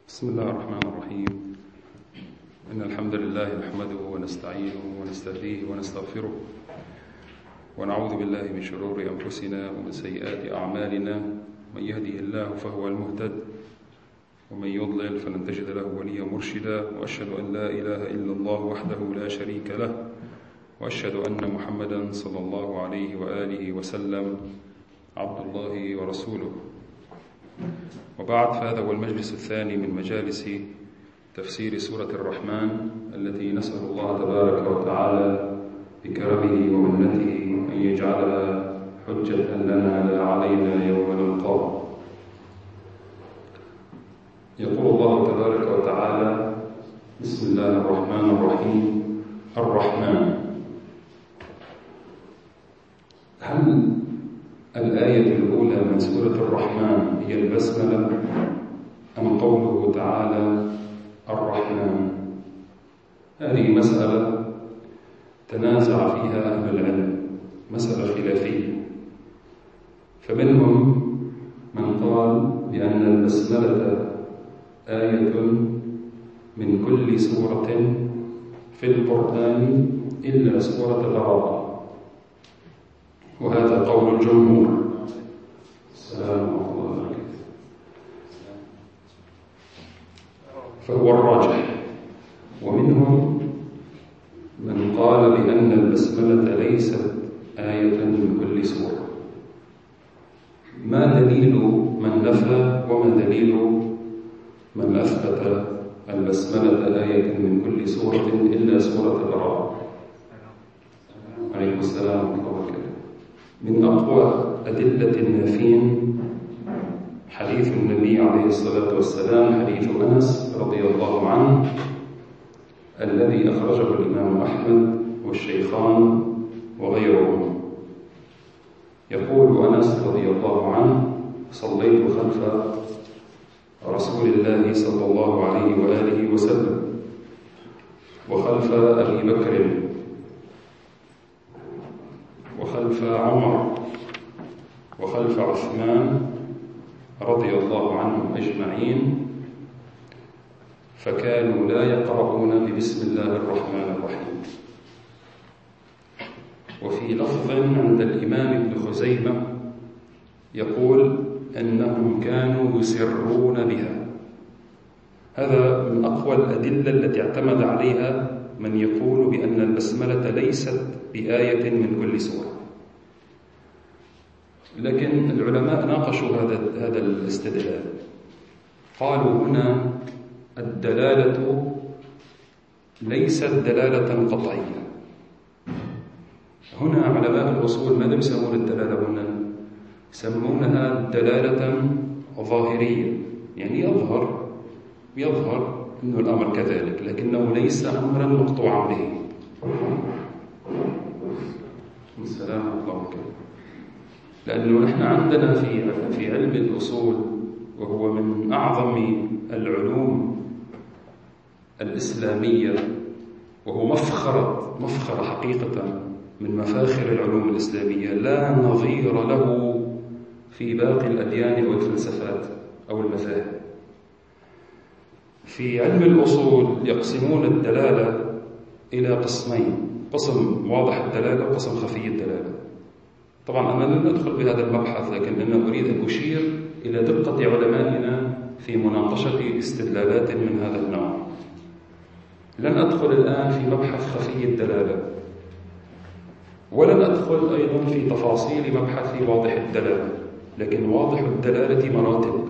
بسم الله الرحمن الرحيم. إن الحمد لله نحمده ونستعينه ونستهديه ونستغفره ونعوذ بالله من شرور أنفسنا ومن سيئات أعمالنا. من يهده الله فهو المهتد ومن يضلل فلن تجد له وليا مرشدا. وأشهد أن لا إله إلا الله وحده لا شريك له، وأشهد أن محمدا صلى الله عليه وآله وسلم عبد الله ورسوله. وبعد، فهذا هو المجلس الثاني من مجالس تفسير سورة الرحمن، التي نسأل الله تبارك وتعالى بكرمه ومنته أن يجعلها حجة لنا لا علينا يوم نلقاه. يقول الله تبارك وتعالى: بسم الله الرحمن الرحيم. الرحمن. هل الآية الأولى من سورة الرحمن هي البسملة أم قوله تعالى الرحمن؟ هذه مسألة تنازع فيها أهل العلم، مسألة خلافية. فمنهم من قال بأن البسملة آية من كل سورة في القرآن إلا سورة البراءة، وهذا قول الجمهور. السلام عليكم. فهو الراجح. ومنهم من قال بأن البسملة ليست آية من كل سورة. ما دليل من نفى وما دليل من أثبت البسملة آية من كل سورة إلا سورة البراءة؟ عليكم السلام ورحمة الله وبركاته. من أقوى أدلة النافين حديث النبي عليه الصلاة والسلام، حديث أنس رضي الله عنه الذي أخرجه الإمام أحمد والشيخان وغيرهم. يقول أنس رضي الله عنه: صليت خلف رسول الله صلى الله عليه وآله وسلم وخلف أبي بكر وخلف عمر وخلف عثمان رضي الله عنهم أجمعين، فكانوا لا يقرؤون ببسم الله الرحمن الرحيم. وفي لفظ عند الإمام ابن خزيمة يقول أنهم كانوا يسرون بها. هذا من أقوى الأدلة التي اعتمد عليها من يقول بأن البسملة ليست بآية من كل سورة. لكن العلماء ناقشوا هذا الاستدلال. قالوا هنا الدلالة ليست دلالة قطعية. هنا علماء الأصول ماذا يسمون الدلالة هنا؟ يسمونها دلالة ظاهرية، يعني يظهر أن الأمر كذلك، لكنه ليس أمرا مقطوعا به. السلام عليكم. لأنه نحن عندنا في علم الأصول، وهو من أعظم العلوم الإسلامية، وهو مفخرة حقيقة من مفاخر العلوم الإسلامية، لا نظير له في باقي الأديان والفلسفات أو المذاهب. في علم الأصول يقسمون الدلالة إلى قسمين: قسم واضح الدلالة وقسم خفي الدلالة. طبعا أنا لن أدخل بهذا المبحث، لكن أنا أريد أن أشير إلى دقة علمائنا في مناقشة استدلالات من هذا النوع. لن أدخل الآن في مبحث خفي الدلالة، ولن أدخل أيضا في تفاصيل مبحث واضح الدلالة، لكن واضح الدلالة مراتب.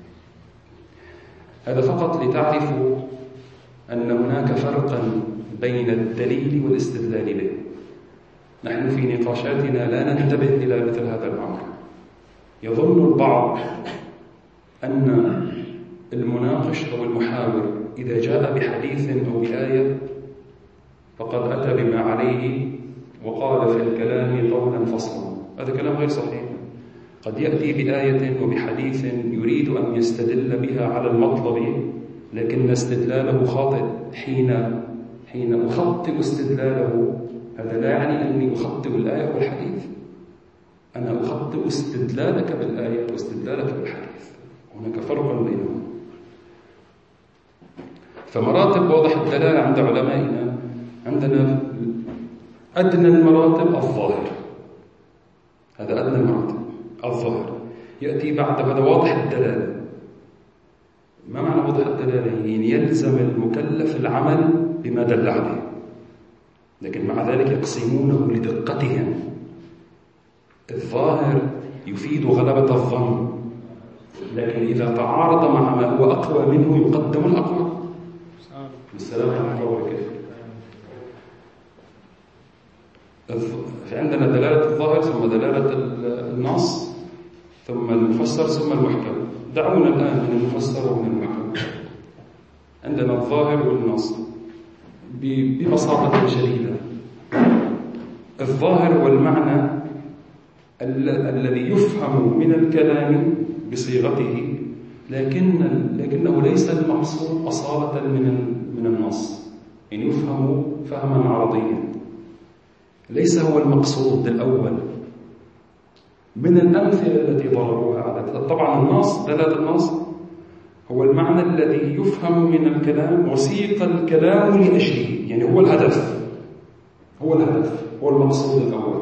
هذا فقط لتعرفوا أن هناك فرقا بين الدليل والاستدلال به. نحن في نقاشاتنا لا ننتبه إلى مثل هذا الأمر. يظن البعض أن المناقش أو المحاور إذا جاء بحديث أو بآية فقد أتى بما عليه وقال في الكلام قولا فصلا. هذا كلام غير صحيح. قد يأتي بآية وبحديث يريد أن يستدل بها على المطلب، لكن استدلاله خاطئ. حين أخطئ استدلاله، هذا لا يعني أني أخطئ الآية والحديث. أنا أخطئ استدلالك بالآية واستدلالك بالحديث. هناك فرق بينهم. فمراتب واضح الدلالة عند علمائنا، عندنا أدنى المراتب الظاهر، هذا أدنى المراتب الظاهر، يأتي بعد هذا واضح الدلالة. ما معنى واضح الدلالة؟ يعني يلزم المكلف العمل بما دل عليه، لكن مع ذلك يقسمونه لدقتهم. الظاهر يفيد غلبة الظن، لكن إذا تعارض مع ما هو أقوى منه يقدم الأقوى. السلام عليكم ورحمة الله وبركاته. فعندنا دلالة الظاهر ثم دلالة النص ثم المفسر ثم المحكم. دعونا الآن من المفسر ومن المحكم. عندنا الظاهر والنص ببساطة شديدة. الظاهر والمعنى الذي يفهم من الكلام بصيغته، لكنه ليس المقصود أصالة من النص، يعني يفهم فهما عرضيا، ليس هو المقصود الأول. من الأمثلة التي ضربوها على طبعا النص، دلالة النص هو المعنى الذي يفهم من الكلام وسيق الكلام لأجله، يعني هو الهدف، هو المقصود الأول.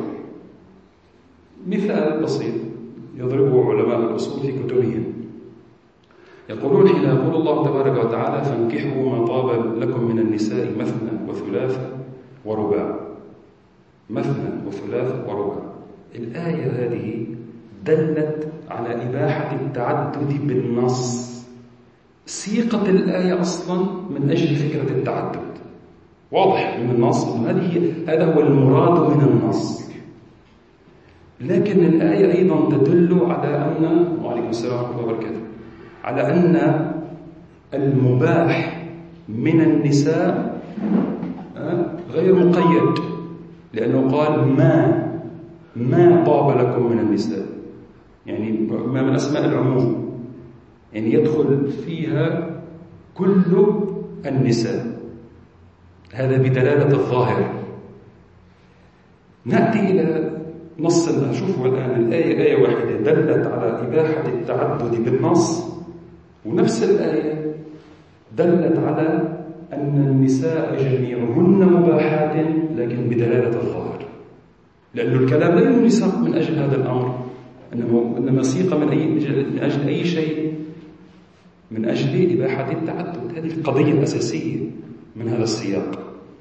مثال بسيط يضربه علماء الأصول في كتبهم، يقولون حين يقول الله تبارك وتعالى فانكحوا ما طاب لكم من النساء مثنى وثلاث ورباع، مثنى وثلاث ورباع، الآية هذه دلت على إباحة التعدد بالنص. سيقت الآية أصلا من أجل فكرة التعدد، واضح من النص هذا هو المراد من النص. لكن الآية أيضا تدل على أن، وعليكم السلام ورحمة الله وبركاته، على أن المباح من النساء غير مقيد، لأنه قال ما طاب لكم من النساء، يعني ما من أسماء العموم، يعني يدخل فيها كل النساء، هذا بدلالة الظاهر. نأتي إلى نص نشوفه الآن، الآية آية واحدة دلت على إباحة التعدد بالنص، ونفس الآية دلت على أن النساء جميعهن مباحات لكن بدلالة الظاهر، لأن الكلام لم يسق من أجل هذا الأمر، إنما سيق من أجل أي شيء، من أجل إباحة التعدد. هذه القضية الأساسية من هذا السياق.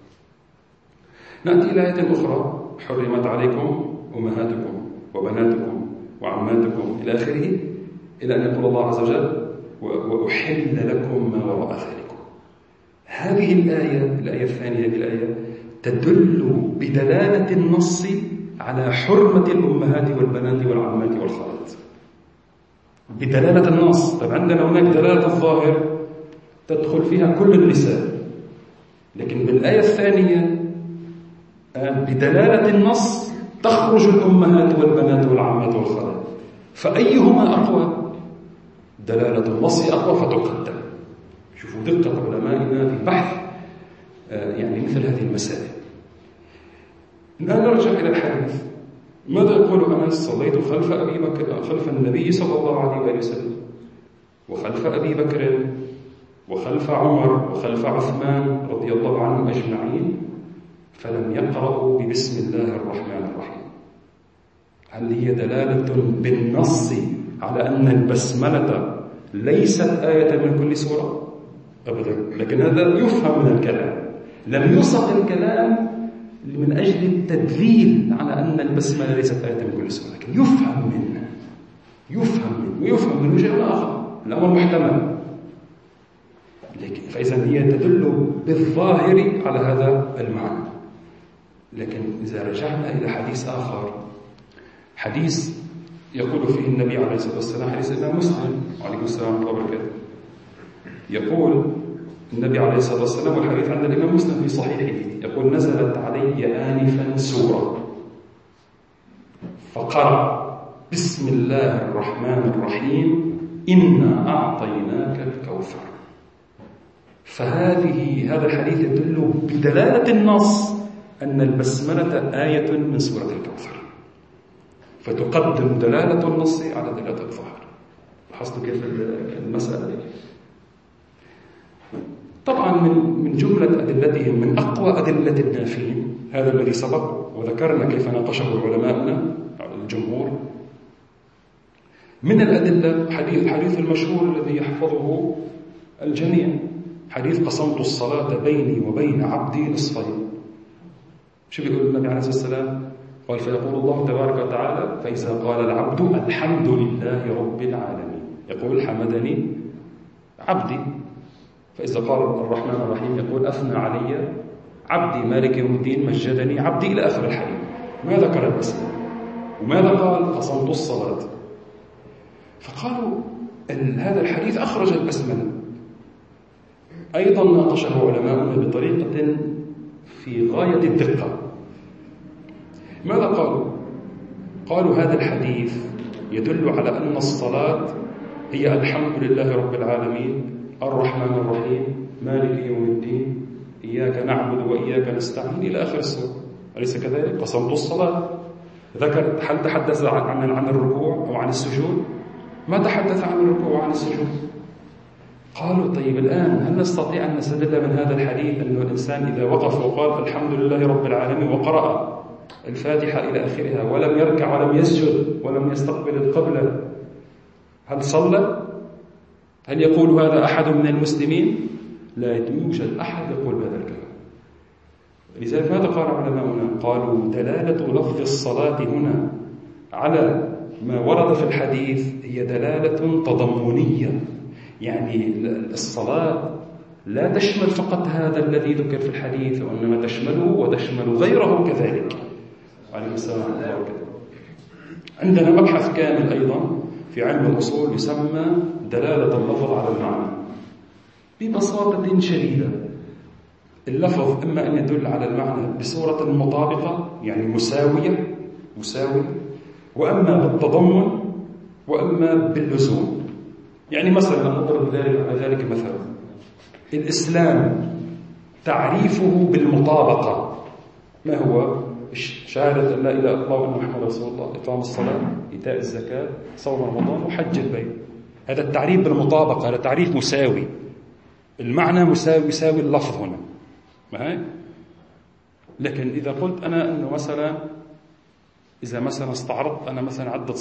نأتي إلى آية أخرى، حرمت عليكم أمهاتكم وبناتكم وعماتكم إلى آخره، إلى أن يقول الله عز وجل وأحل لكم ما وراء ذلكم. هذه الآية الثانية، هذه الآية تدل بدلالة النص على حرمة الأمهات والبنات والعمات والخالات، بدلالة النص. طب عندنا هناك دلالة الظاهر تدخل فيها كل النساء، لكن بالآية الثانية بدلالة النص تخرج الأمهات والبنات والعمات والخالات، فأيهما أقوى؟ دلالة النص أقوى فتقدم. شوفوا دقة علمائنا في بحث يعني مثل هذه المسائل. الآن نرجع إلى الحديث. ماذا يقول أنس؟ صليت خلف أبي بكر، خلف النبي صلى الله عليه وسلم، وخلف أبي بكر، وخلف عمر، وخلف عثمان رضي الله عنهم أجمعين، فلم يقرأوا ببسم الله الرحمن الرحيم. هل هي دلالة بالنص على أن البسملة ليست آية من كل سورة؟ أبدا، لكن هذا يفهم من الكلام، لم يسق الكلام من أجل التدليل على أن البسملة ليست آية من كل سورة، لكن يفهم منه ويفهم من وجه آخر، الأمر محتمل. فإذا هي تدل بالظاهر على هذا المعنى. لكن إذا رجعنا إلى حديث آخر، حديث يقول فيه النبي عليه الصلاة والسلام، حديث الإمام مسلم عليكم السلام ورحمة الله وبركاته، يقول النبي عليه الصلاة والسلام، والحديث عند الإمام مسلم في صحيحه، يقول نزلت علي آنفا سورة فقرأ بسم الله الرحمن الرحيم إنا أعطيناك الكوثر. هذا الحديث يدل بدلالة النص أن البسملة آية من سورة الكوثر، فتقدم دلالة النص على دلالة الظاهر. لاحظتوا كيف المسألة دي؟ طبعا من جملة أدلتهم من أقوى أدلة النافين هذا الذي سبق وذكرنا كيف ناقشه علماؤنا الجمهور. من الأدلة الحديث المشهور الذي يحفظه الجميع، حديث قسمت الصلاة بيني وبين عبدي نصفين. شو بيقول النبي عليه الصلاة والسلام؟ قال فيقول الله تبارك وتعالى فإذا قال العبد الحمد لله رب العالمين يقول حمدني عبدي. فإذا قال الرحمن الرحيم يقول أثنى علي عبدي مالك يوم الدين مجدني عبدي إلى آخر الحديث. ما ذكر البسملة وماذا قال قسمت الصلاة. فقالوا هذا الحديث أخرج البسملة. أيضا ناقشه علماؤنا بطريقة في غاية الدقة. ماذا قالوا؟ قالوا هذا الحديث يدل على أن الصلاة هي الحمد لله رب العالمين الرحمن الرحيم مالك يوم الدين إياك نعبد وإياك نستعين إلى آخر السورة. أليس كذلك؟ قسمت الصلاة. هل تحدث عن الركوع أو عن السجود؟ ما تحدث عن الركوع وعن السجود. قالوا طيب الآن هل نستطيع أن نستدل من هذا الحديث أن الإنسان إذا وقف وقال الحمد لله رب العالمين وقرأ الفاتحة إلى آخرها ولم يركع ولم يسجد ولم يستقبل القبلة هل صلى؟ هل يقول هذا أحد من المسلمين؟ لا يوجد أحد يقول بهذا الكلام. لذلك ماذا قال علماؤنا؟ قالوا دلالة لفظ الصلاة هنا على ما ورد في الحديث هي دلالة تضمنية، يعني الصلاة لا تشمل فقط هذا الذي ذكر في الحديث وإنما تشمله وتشمل غيره كذلك. عليه السلام ورحمة الله وبركاته. عندنا مبحث كامل أيضا في علم الأصول يسمى دلالة اللفظ على المعنى. ببساطة شديدة اللفظ إما أن يدل على المعنى بصورة مطابقة يعني مساوية وأما بالتضمن وأما باللزوم. يعني مثلا نضرب على ذلك مثلا الإسلام تعريفه بالمطابقة ما هو؟ شهادة أن لا إله إلا الله وأن محمد رسول الله، إقام الصلاة، إيتاء الزكاة، صوم رمضان وحج البيت. هذا التعريف بالمطابقة، هذا تعريف مساوي، المعنى مساوي اللفظ هنا. ما هي؟ لكن إذا قلت أنا أنه مثلا إذا مثلا استعرضت أنا مثلا عدة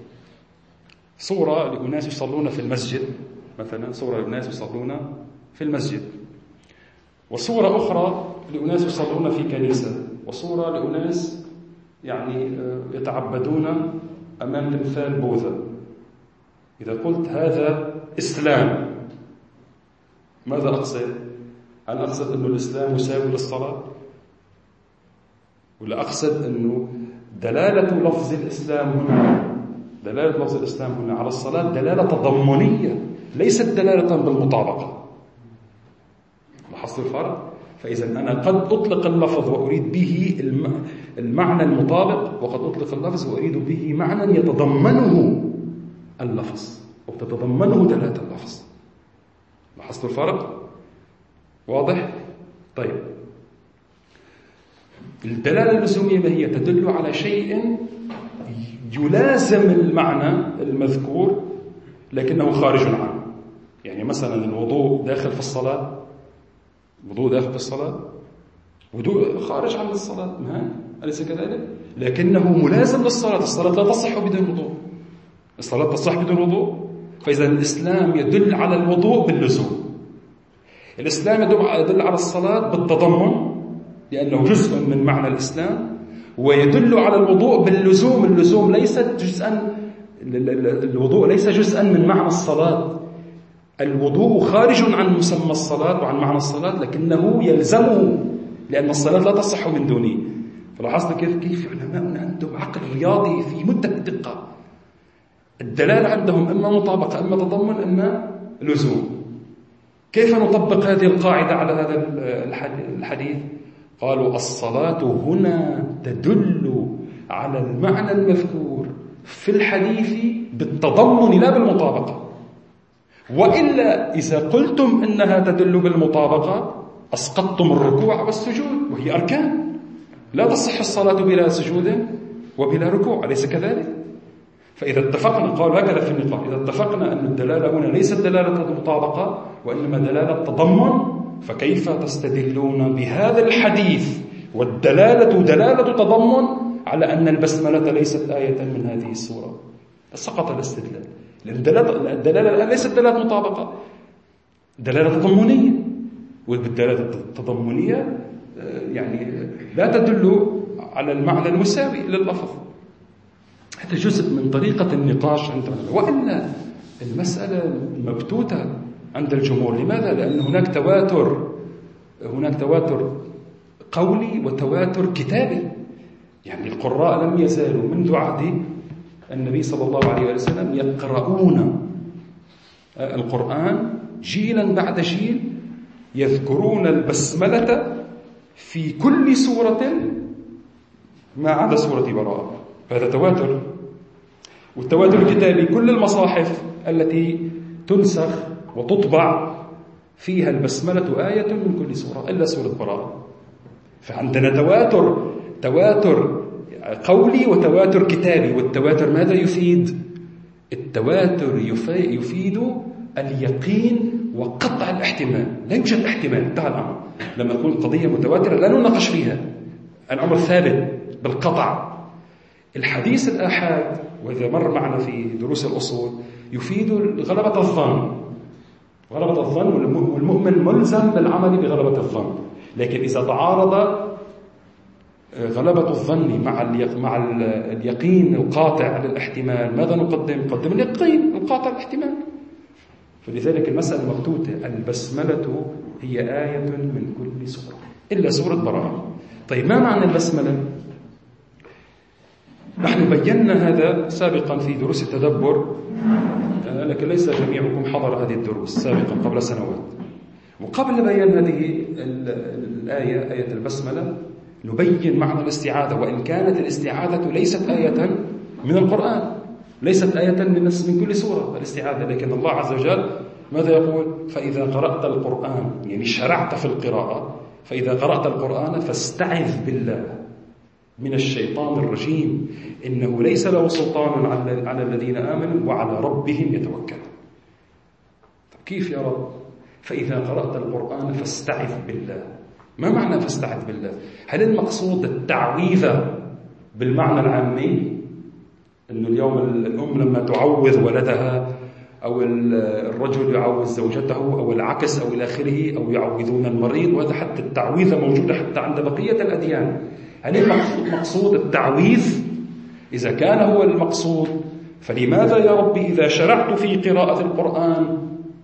صورة لأناس يصلون في المسجد، مثلا صورة لأناس يصلون في المسجد، وصورة أخرى لأناس يصلون في كنيسة، وصورة لأناس يعني يتعبدون أمام تمثال بوذا. إذا قلت هذا إسلام ماذا أقصد؟ هل أقصد أنه الإسلام مساوي للصلاة؟ ولا أقصد أنه دلالة لفظ الإسلام هنا على الصلاة دلالة تضمنية ليست دلالة بالمطابقة. لاحظت الفرق؟ فإذا أنا قد أطلق اللفظ وأريد به المعنى المطابق، وقد أطلق اللفظ وأريد به معنى يتضمنه اللفظ وتتضمنه دلالة اللفظ. لاحظت الفرق؟ واضح؟ طيب الدلالة اللزومية ما هي؟ تدل على شيء يلازم المعنى المذكور لكنه خارج عنه. يعني مثلا الوضوء داخل في الصلاة، وضوء خارج عن الصلاة، أليس كذلك؟ لكنه ملازم للصلاة. الصلاة لا تصح بدون وضوء، الصلاة تصح بدون وضوء. فإذا الإسلام يدل على الوضوء باللزوم، الإسلام يدل على الصلاة بالتضمن لأنه جزء من معنى الإسلام، ويدل على الوضوء باللزوم. اللزوم ليست جزءا، الوضوء ليس جزءا من معنى الصلاة. الوضوء خارج عن مسمى الصلاة وعن معنى الصلاة لكنه يلزمه لأن الصلاة لا تصح من دونه. فلاحظت كيف علماؤنا عندهم عقل رياضي في مدة الدقة. الدلالة عندهم إما مطابقة إما تضمن إما لزوم. كيف نطبق هذه القاعدة على هذا الحديث؟ قالوا الصلاة هنا تدل على المعنى المذكور في الحديث بالتضمن لا بالمطابقة. وإلا إذا قلتم إنها تدل بالمطابقة أسقطتم الركوع والسجود وهي أركان. لا تصح الصلاة بلا سجود وبلا ركوع، أليس كذلك؟ فإذا اتفقنا، قالوا هكذا في النقاش، إذا اتفقنا أن الدلالة هنا ليست دلالة المطابقة وإنما دلالة تضمن، فكيف تستدلون بهذا الحديث والدلالة دلالة تضمن على أن البسملة ليست آية من هذه السورة؟ سقط الاستدلال، لأن الدلالة ليست دلالة مطابقة، دلالة تضمنية، والدلالة التضمنية يعني لا تدل على المعنى المساوي لللفظ. هذا جزء من طريقة النقاش عندنا، وإلا المسألة مبتوتة عند الجمهور. لماذا؟ لأن هناك تواتر قولي وتواتر كتابي. يعني القراء لم يزالوا منذ عهد النبي صلى الله عليه وسلم يقرؤون القرآن جيلا بعد جيل، يذكرون البسملة في كل سورة ما عدا سورة براءة. هذا تواتر. والتواتر الكتابي، كل المصاحف التي تنسخ وتطبع فيها البسملة آية من كل سورة إلا سورة براءة. فعندنا تواتر قولي وتواتر كتابي. والتواتر ماذا يفيد؟ التواتر يفيد اليقين وقطع الاحتمال. لا يوجد احتمال، انتهى الأمر. لما تكون قضية متواترة لا نناقش فيها، الأمر ثابت بالقطع. الحديث الآحاد، وإذا مر معنا في دروس الأصول، يفيد غلبة الظن، والمؤمن ملزم بالعمل بغلبة الظن. لكن إذا تعارض غلبة الظن مع اليقين القاطع على الاحتمال، ماذا نقدم؟ نقدم اليقين القاطع الاحتمال. فلذلك المسألة مبتوتة. البسملة هي آية من كل سورة إلا سورة براءة. طيب ما معنى البسملة؟ نحن بينا هذا سابقا في دروس التدبر، لكن ليس جميعكم حضر هذه الدروس سابقا قبل سنوات. وقبل بيان هذه الآية، آية البسملة، نبين معنى الاستعاذة. وإن كانت الاستعاذة ليست آية من القرآن، ليست آية من كل سورة الاستعاذة، لكن الله عز وجل ماذا يقول؟ فإذا قرأت القرآن، يعني شرعت في القراءة، فإذا قرأت القرآن فاستعذ بالله من الشيطان الرجيم إنه ليس له سلطان على الذين آمنوا وعلى ربهم يتوكلون. كيف يا رب؟ فإذا قرأت القرآن فاستعذ بالله. ما معنى فاستعذ بالله؟ هل المقصود التعويذ بالمعنى العامي، أنه اليوم الأم لما تعوذ ولدها، أو الرجل يعوذ زوجته، أو العكس، أو إلى آخره، أو يعوذون المريض؟ وهذا حتى التعويذ موجودة حتى عند بقية الأديان. هل المقصود التعويذ؟ إذا كان هو المقصود، فلماذا يا ربي إذا شرعت في قراءة القرآن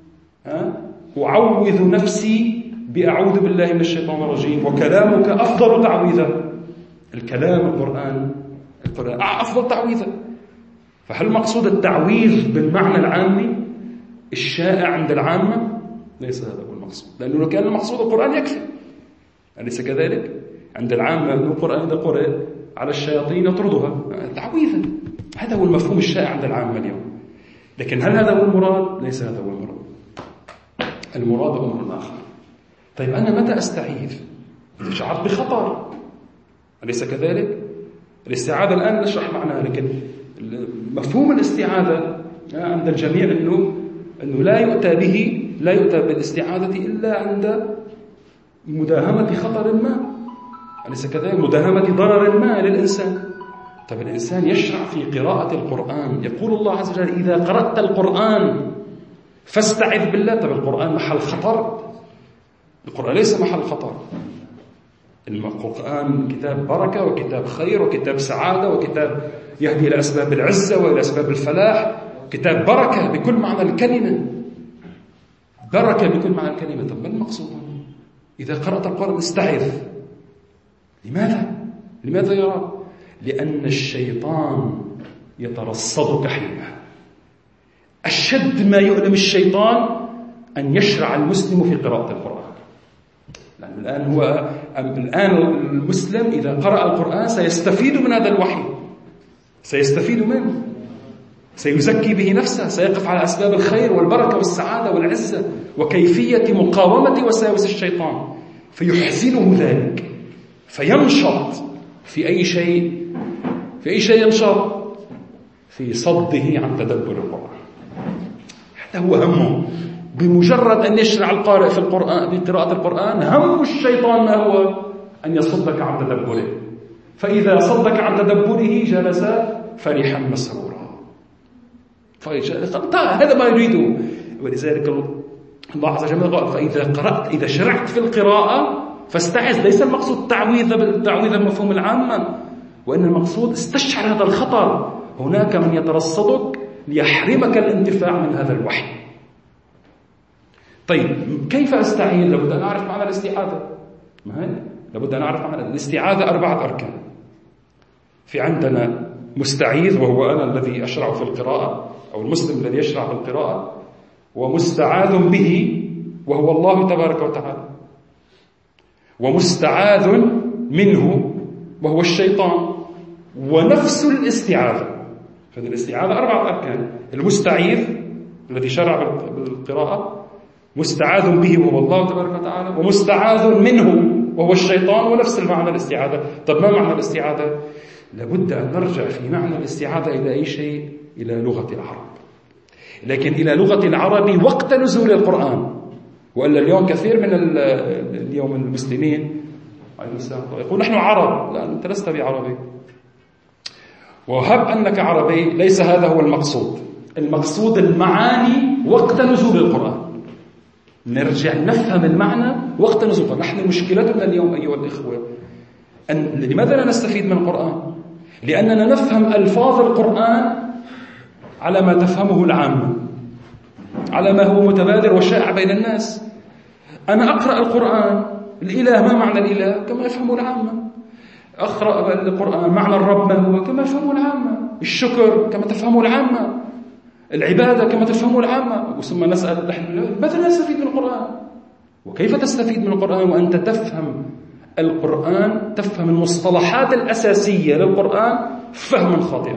أعوذ نفسي بأعوذ بالله من الشيطان الرجيم، وكلامك أفضل تعويذا؟ الكلام القرآن أفضل تعويذا. فهل مقصود التعويذ بالمعنى العامي الشائع عند العامة؟ ليس هذا هو المقصود، لأنه لو كان المقصود القرآن يكفي. أليس كذلك؟ عند العامة القرآن إذا قرأ على الشياطين يطردها تعويذا. هذا هو المفهوم الشائع عند العامة اليوم. لكن هل هذا هو المراد؟ ليس هذا هو المراد. المراد أمر آخر. طيب أنا متى أستعيذ؟ إذا شعرت بخطر، أليس كذلك؟ الاستعاذة الآن نشرح معناها، لكن مفهوم الاستعاذة عند الجميع أنه لا يؤتى بالاستعاذة إلا عند مداهمة خطر ما، أليس كذلك؟ مداهمة ضرر ما للإنسان. طيب الإنسان يشرع في قراءة القرآن، يقول الله عز وجل إذا قرأت القرآن فاستعذ بالله. طيب القرآن محل خطر؟ القرآن ليس محل خطر. القرآن كتاب بركة وكتاب خير وكتاب سعادة وكتاب يهدي إلى أسباب العزة وإلى أسباب الفلاح، كتاب بركة بكل معنى الكلمة، بركة بكل معنى الكلمة. طب ما المقصود؟ إذا قرأت القرآن استعذ. لماذا يا رب؟ لأن الشيطان يترصدك حينها. أشد ما يؤلم الشيطان أن يشرع المسلم في قراءة القرآن. لأن الآن المسلم إذا قرأ القرآن سيستفيد من هذا الوحي، سيستفيد منه، سيزكي به نفسه، سيقف على أسباب الخير والبركة والسعادة والعزة وكيفية مقاومة وساوس الشيطان، فيحزنه ذلك، فينشط في أي شيء ينشط في صده عن تدبر القرآن. هذا هو همه. بمجرد أن يشرع القارئ في القرآن بقراءة القرآن هم الشيطان ما هو أن يصدك عن تدبره، فإذا صدك عن تدبره جلس فرحا مسرورا. هذا ما يريده. ولذلك الله عز وجل قال فإذا قرأت، إذا شرعت في القراءة فاستعذ. ليس المقصود التعويذ المفهوم العام، وإن المقصود استشعر هذا الخطر. هناك من يترصدك ليحرمك الانتفاع من هذا الوحي. طيب كيف أستعين؟ لابد أن أعرف معنى الاستعاذة. لابد أن أعرف معنى الاستعاذة. 4 أركان. في عندنا مستعيذ وهو أنا الذي أشرع في القراءة، أو المسلم الذي يشرع في القراءة، ومستعاذ به وهو الله تبارك وتعالى، ومستعاذ منه وهو الشيطان، ونفس الاستعاذة. فهذه الاستعاذة 4 أركان: المستعيذ الذي شرع بالقراءة، مستعاذ به وهو الله تبارك وتعالى، ومستعاذ منه وهو الشيطان، ونفس المعنى الاستعاذة. طب ما معنى الاستعاذة؟ لابد أن نرجع في معنى الاستعاذة إلى أي شيء؟ إلى لغة العرب، لكن إلى لغة العرب وقت نزول القرآن. وإلا اليوم كثير من اليوم المسلمين يقول نحن عرب. لا، أنت لست بعربي، وهب أنك عربي، ليس هذا هو المقصود. المقصود المعاني وقت نزول القرآن. نرجع نفهم المعنى وقت نزول القرآن. نحن مشكلتنا اليوم أيها الإخوة لماذا لا نستفيد من القرآن؟ لأننا نفهم ألفاظ القرآن على ما تفهمه العامة، على ما هو متبادر وشائع بين الناس. أنا أقرأ القرآن، الإله ما معنى الإله؟ كما يفهمه العامة. أقرأ القرآن معنى الرب ما هو؟ كما يفهمه العامة. الشكر كما تفهمه العامة. العبادة كما تفهمه العامة. ثم نسأل نحن ماذا نستفيد من القرآن؟ وكيف تستفيد من القرآن وأنت تفهم القرآن، تفهم المصطلحات الأساسية للقرآن فهما خاطئا؟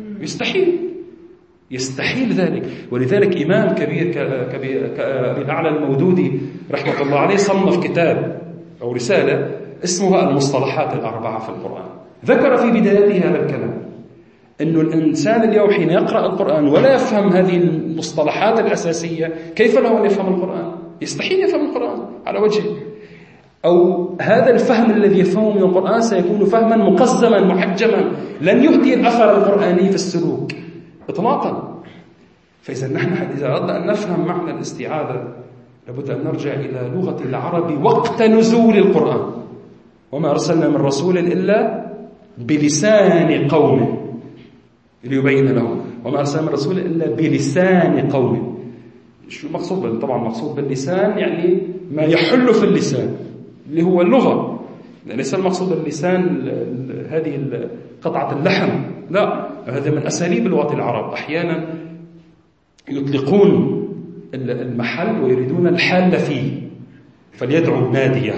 يستحيل ذلك. ولذلك إمام كبير كأعلى المودودي رحمة الله عليه صنف كتاب أو رسالة اسمها المصطلحات ال4 في القرآن. ذكر في بدايته هذا الكلام، أن الإنسان اليوم حين يقرأ القرآن ولا يفهم هذه المصطلحات الأساسية، كيف له أن يفهم القرآن؟ يستحيل يفهم القرآن على وجهه. أو هذا الفهم الذي يفهمه من القرآن سيكون فهما مقزما محجما، لن يهدي الأثر القرآني في السلوك إطلاقا. فإذا نحن إذا أردنا أن نفهم معنى الاستعاذة لابد أن نرجع إلى لغة العرب وقت نزول القرآن. وما أرسلنا من رسول إلا بلسان قومه ليبين لهم. وما أرسلنا من رسول إلا بلسان قومه. شو المقصود؟ طبعا المقصود باللسان يعني ما يحل في اللسان اللي هو اللغة. ليس المقصود اللسان هذه قطعة اللحم، لا، هذا من أساليب لغة العرب. أحيانا يطلقون المحل ويريدون الحال فيه، فليدعوا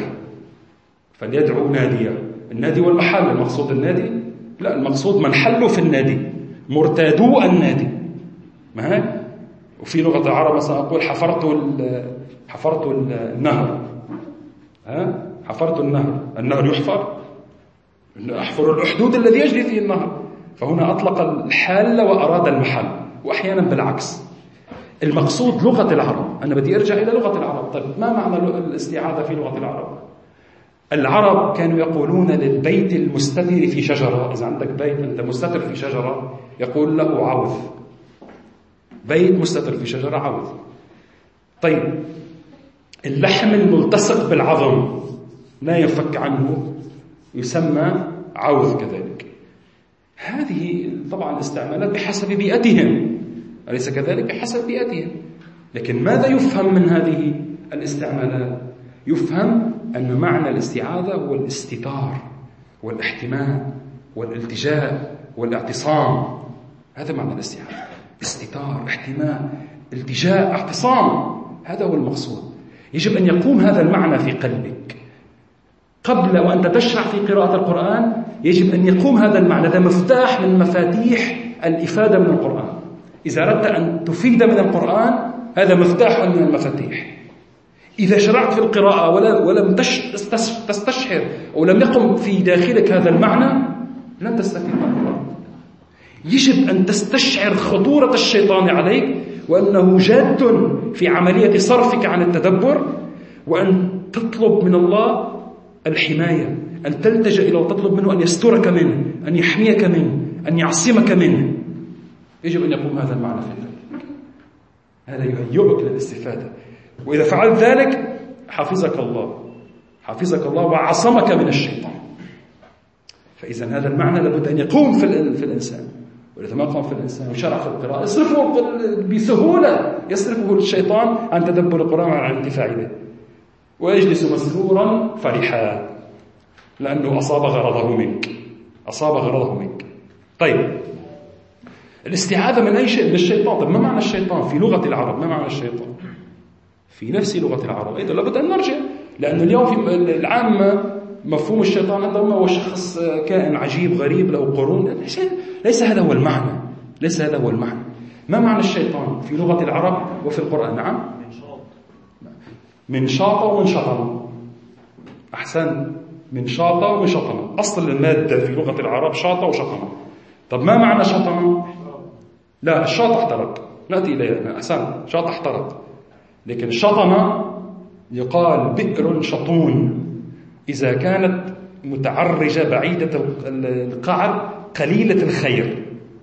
نادية. النادي والمحل، المقصود النادي؟ لا، المقصود من حلوا في النادي، مرتادو النادي. ما هيك؟ وفي لغة العرب مثلا أقول حفرت النهر. حفرت النهر يحفر، أحفر الأحدود الذي يجري فيه النهر. فهنا أطلق الحال وأراد المحل، وأحيانا بالعكس. المقصود لغة العرب. أنا بدي أرجع إلى لغة العرب. طيب ما معنى الاستعاذة في لغة العرب؟ العرب كانوا يقولون للبيت المستتر في شجرة، إذا عندك بيت أنت مستتر في شجرة يقول له عوذ. بيت مستتر في شجرة عوذ. طيب اللحم الملتصق بالعظم لا ينفك عنه يسمى عوذ كذلك. هذه طبعا استعمالات بحسب بيئتهم، أليس كذلك؟ بحسب بيئتهم. لكن ماذا يفهم من هذه الاستعمالات؟ يفهم أن معنى الاستعاذة هو الاستتار والاحتماء والالتجاء والاعتصام. هذا معنى الاستعاذة: استتار، احتماء، التجاء، اعتصام. هذا هو المقصود. يجب أن يقوم هذا المعنى في قلبك قبل وأنت تشرع في قراءة القرآن. يجب أن يقوم هذا المعنى. هذا مفتاح من مفاتيح الإفادة من القرآن. إذا أردت أن تفيد من القرآن هذا مفتاح من المفاتيح. إذا شرعت في القراءة ولم تستشعر أو لم يقم في داخلك هذا المعنى لن تستفيد من القرآن. يجب أن تستشعر خطورة الشيطان عليك وأنه جاد في عملية صرفك عن التدبر، وأن تطلب من الله الحماية، أن تلتجأ إليه وتطلب منه أن يسترك منه، أن يحميك منه، أن يعصمك منه. يجب أن يقوم هذا المعنى في ذلك. هذا يهيئك للاستفادة، وإذا فعلت ذلك حفظك الله وعصمك من الشيطان. فإذا هذا المعنى لابد أن يقوم في الإنسان، وإذا ما قام في الإنسان وشرع في القراءة بسهولة يصرفه الشيطان عن تدبر القرآن وعن الانتفاع به، ويجلس مسرورا فرحا لأنه أصاب غرضه منك. طيب، الاستعاذة من أي شيء؟ من الشيطان. طيب ما معنى الشيطان في لغة العرب؟ ما معنى الشيطان في نفس لغة العرب؟ إذا لابد أن نرجع، لأن اليوم في العامة مفهوم الشيطان عندهم هو شخص كائن عجيب غريب له قرون. ليس هذا هو المعنى. ما معنى الشيطان في لغة العرب وفي القرآن؟ نعم، من شاط ومن شطن. أحسن، من شاط ومن شطن. أصل المادة في لغة العرب شاط وشطن. طب ما معنى شطن؟ لا، الشاط احترق، نأتي إليه. أحسن، شاط احترق، لكن شطن يقال بئر شطون إذا كانت متعرجة بعيدة القعر قليلة الخير.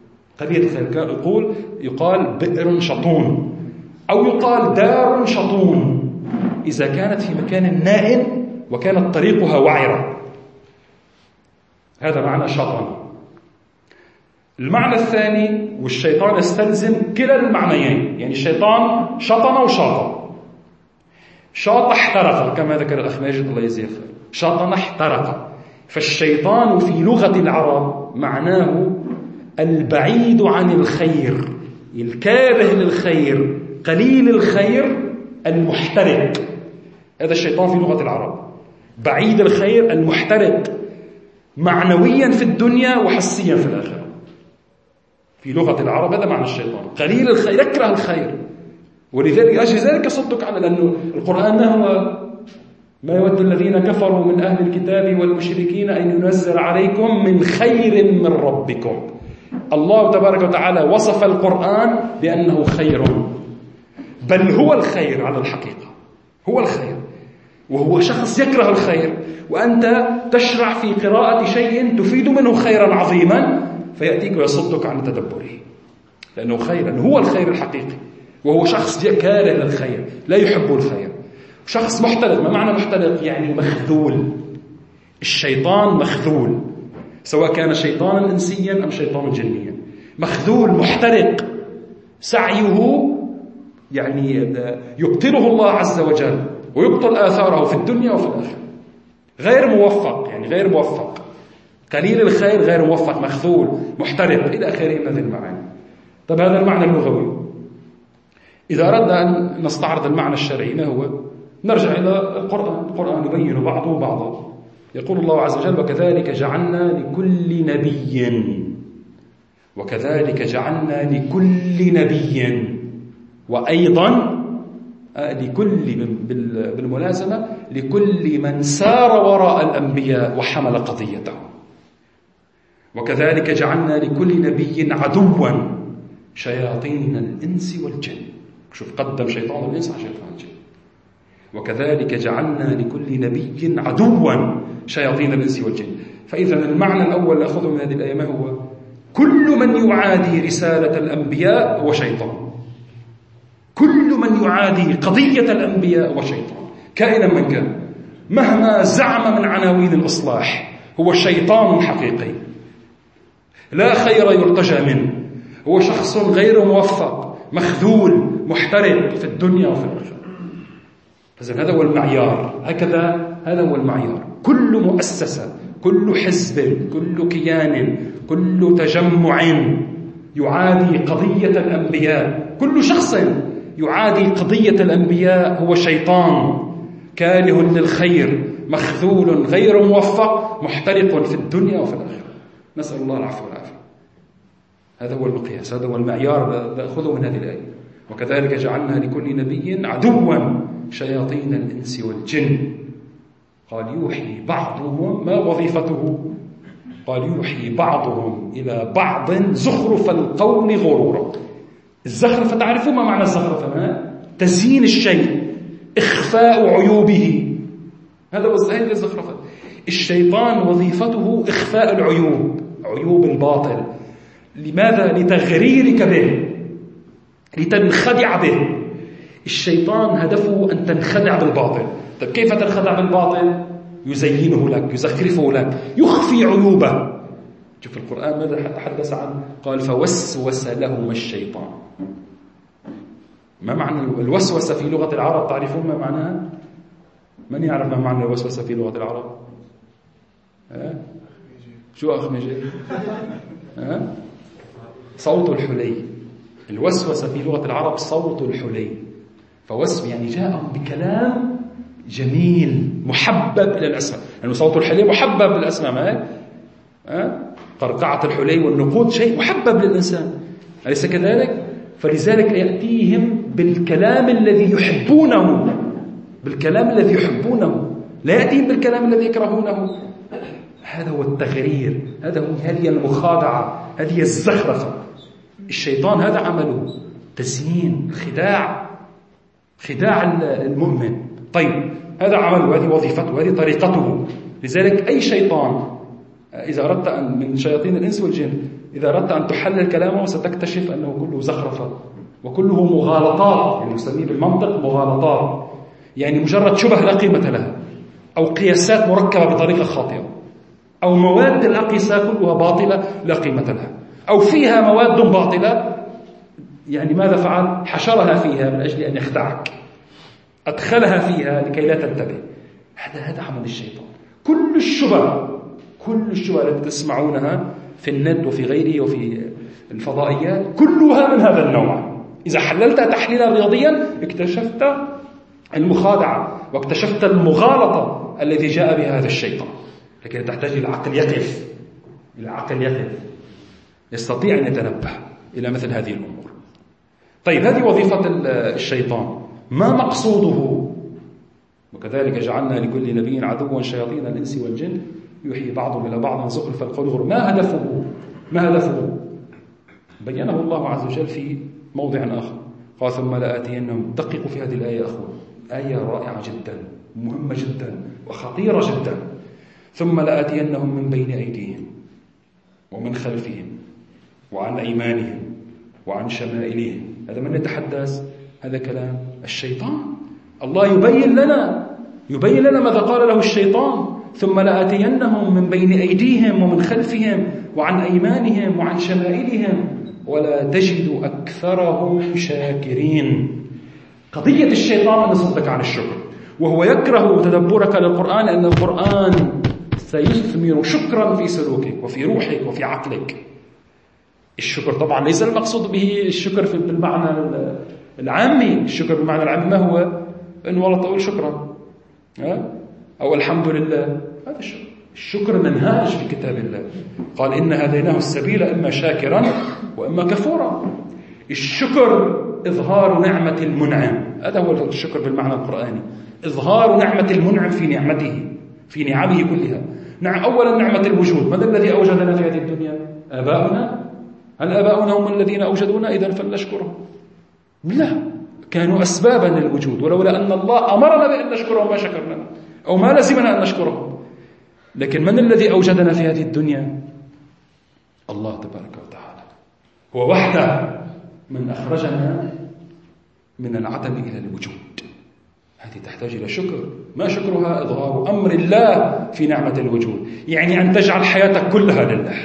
يقال بئر شطون، أو يقال دار شطون إذا كانت في مكان نائم وكانت طريقها وعرة. هذا معنى شطن. المعنى الثاني، والشيطان يستلزم كلا المعنيين، يعني الشيطان شطن وشاط. شاط احترق كما ذكر الأخ ماجد الله يجزيه خير، شطن احترق. فالشيطان في لغة العرب معناه البعيد عن الخير، الكاره للخير، قليل الخير، المحترق. هذا الشيطان في لغة العرب، بعيد الخير، المحترق معنويا في الدنيا وحسيا في الآخرة. في لغة العرب هذا معنى الشيطان، قليل الخير، يكره الخير، ولذلك أجل ذلك يصدق عنه، لأنه القرآن ما يود الذين كفروا من أهل الكتاب والمشركين أن ينزل عليكم من خير من ربكم. الله تبارك وتعالى وصف القرآن بأنه خير، بل هو الخير على الحقيقة، هو الخير، وهو شخص يكره الخير، وأنت تشرع في قراءة شيء تفيد منه خيرا عظيما فيأتيك ويصدك عن تدبره، لأنه خير، لأنه هو الخير الحقيقي، وهو شخص كاره للخير، لا يحب الخير، شخص محترق. ما معنى محترق؟ يعني مخذول. الشيطان مخذول، سواء كان شيطانا إنسيا أم شيطانا جنيا، مخذول محترق، سعيه يعني يبطله الله عز وجل ويبطل آثاره في الدنيا وفي الآخرة، غير موفق، يعني غير موفق، قليل الخير، غير موفق، مخذول، محترق، إلى آخره من هذه المعاني. طب هذا المعنى اللغوي. إذا أردنا أن نستعرض المعنى الشرعي ما هو؟ نرجع إلى القرآن يبين بعضه بعضا. يقول الله عز وجل: وكذلك جعلنا لكل نبي وأيضا لكل، بالملازمة، لكل من سار وراء الأنبياء وحمل قضيتهم. وكذلك جعلنا لكل نبي عدوا شياطين الإنس والجن. شوف، قدم شيطان الإنس على شيطان الجن. وكذلك جعلنا لكل نبي عدوا شياطين الإنس والجن. فإذا المعنى الأول نأخذه من هذه الآية ما هو؟ كل من يعادي رسالة الأنبياء هو شيطان، كل من يعادي قضية الأنبياء هو شيطان، كائنا من كان، مهما زعم من عناوين الإصلاح، هو شيطان حقيقي لا خير يرتجى منه، هو شخص غير موفق، مخذول، محترق في الدنيا وفي الآخرة. فإذن هذا هو المعيار، هذا هو المعيار. كل مؤسسة، كل حزب، كل كيان، كل تجمع يعادي قضية الأنبياء، كل شخص يعادي قضية الأنبياء هو شيطان كاره للخير، مخذول، غير موفق، محترق في الدنيا وفي الآخرة. نسأل الله العفو والعافية. هذا هو المقياس، هذا هو المعيار نأخذه من هذه الآية. وكذلك جعلنا لكل نبي عدوا شياطين الإنس والجن. قال يوحي بعضهم، ما وظيفته؟ قال يوحي بعضهم إلى بعض زخرف القول غرورا. الزخرفة تعرفون ما معنى الزخرفة؟ تزيين الشيء، إخفاء عيوبه، هذا هي الزخرفة. الشيطان وظيفته إخفاء العيوب، عيوب الباطل. لماذا؟ لتغريرك به، لتنخدع به. الشيطان هدفه أن تنخدع بالباطل. طيب كيف تنخدع بالباطل؟ يزينه لك، يزخرفه لك، يخفي عيوبه. شوف القرآن ماذا تحدث عنه؟ قال فوسوس لهما الشيطان. ما معنى الوسوسة في لغة العرب؟ تعرفون ما معناها؟ من يعرف ما معنى الوسوسة في لغة العرب؟ شو أخمجي؟ صوت الحلي. الوسوسة في لغة العرب صوت الحلي. فوسو يعني جاء بكلام جميل محبب إلى الأسماء، لأنه صوت الحلي محبب للأسماء. قرقعة الحلي والنقود شيء محبب للإنسان، أليس كذلك؟ فلذلك يأتيهم بالكلام الذي يحبونه، بالكلام الذي يحبونه، لا يأتيهم بالكلام الذي يكرهونه. هذا هو التغرير، هذه المخادعة، هذه الزخرفة. الشيطان هذا عمله، تزيين، خداع المؤمن. طيب هذا عمله، هذه وظيفته، هذه طريقته. لذلك أي شيطان إذا أردت أن من شياطين الإنس والجن إذا أردت أن تحلل كلامه ستكتشف أنه كله زخرفة وكله مغالطات، يعني نسميه بالمنطق مغالطات، يعني مجرد شبه لا قيمة لها، أو قياسات مركبة بطريقة خاطئة، أو مواد الأقيسة كلها باطلة لا قيمة لها، أو فيها مواد باطلة. يعني ماذا فعل؟ حشرها فيها من أجل أن يخدعك، أدخلها فيها لكي لا تنتبه. هذا عمل الشيطان. كل الشبه التي تسمعونها في النت وفي غيره وفي الفضائيات كلها من هذا النوع. إذا حللتها تحليلا رياضيا اكتشفت المخادعة واكتشفت المغالطة الذي جاء بها هذا الشيطان. لكن تحتاج إلى عقل يقف، يستطيع أن يتنبه إلى مثل هذه الأمور. طيب هذه وظيفة الشيطان. ما مقصوده؟ وكذلك جعلنا لكل نبي عدوا شياطين الإنس والجن يوحي بعضهم إلى بعض زخرف القول غرورا. ما هدفه؟ بينه الله عز وجل في موضع آخر. قال ثم لآتينهم. دققوا في هذه الآية أخوة، آية رائعة جدا، مهمة جدا وخطيرة جدا. ثم لآتينهم من بين أيديهم ومن خلفهم وعن أيمانهم وعن شمائلهم. هذا من يتحدث؟ هذا كلام الشيطان. الله يبين لنا ماذا قال له الشيطان. ثم لآتينهم من بين أيديهم ومن خلفهم وعن أيمانهم وعن شمائلهم ولا تجد أكثرهم شاكرين. قضية الشيطان أن يصدك عن الشكر، وهو يكره تدبرك للقرآن، لأن القرآن سيثمر شكرا في سلوكك وفي روحك وفي عقلك. الشكر طبعا ليس المقصود به الشكر بالمعنى العامي. الشكر بالمعنى العامي ما هو؟ إن والله تقول شكرا أو الحمد لله، هذا الشكر. الشكر منهاج في كتاب الله، قال إن هديناه السبيل إما شاكرا وإما كفورا. الشكر إظهار نعمة المنعم، هذا هو الشكر بالمعنى القرآني، إظهار نعمة المنعم في نعمته، في نعمه كلها. أولا نعمة الوجود. من الذي أوجدنا في هذه الدنيا؟ آباؤنا. هل آباؤنا هم الذين أوجدونا؟ إذن فلنشكرهم. لا، كانوا أسبابا للوجود، ولولا أن الله أمرنا بأن نشكرهم ما شكرنا، أو ما لزمنا أن نشكرهم. لكن من الذي أوجدنا في هذه الدنيا؟ الله تبارك وتعالى، هو وحده من أخرجنا من العدم إلى الوجود. هذه تحتاج إلى شكر. ما شكرها؟ إظهار أمر الله في نعمة الوجود، يعني أن تجعل حياتك كلها لله.